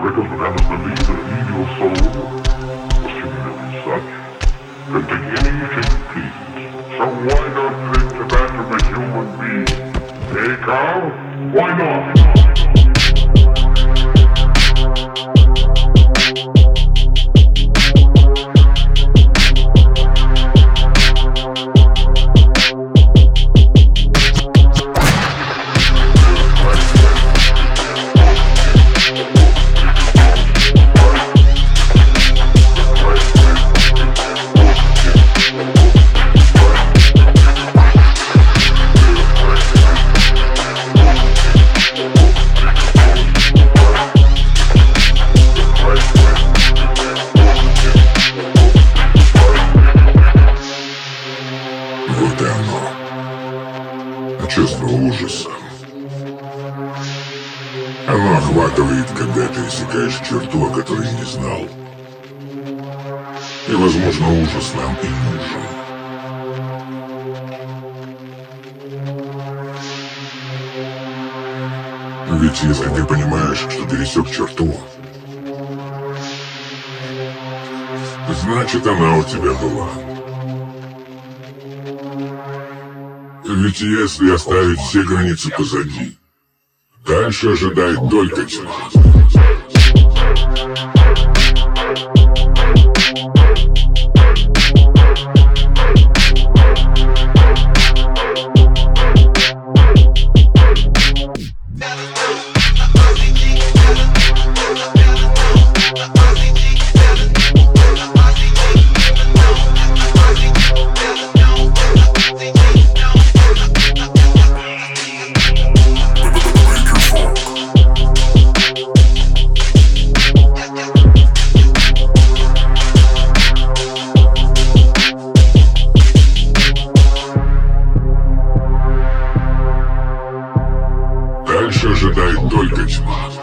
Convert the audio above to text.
Records began to believe that a medial soul was similarly such, can take any shape it pleases. So why not take the back of a human being? Hey, Carl? Why not? Вот и оно. Чувство ужаса. Оно охватывает, когда пересекаешь черту, о которой не знал. И, возможно, ужас нам и нужен. Ведь если ты понимаешь, что пересек черту, значит, она у тебя была. Ведь если оставить все границы позади, дальше ожидает только тьма. Дальше ожидает только тьма.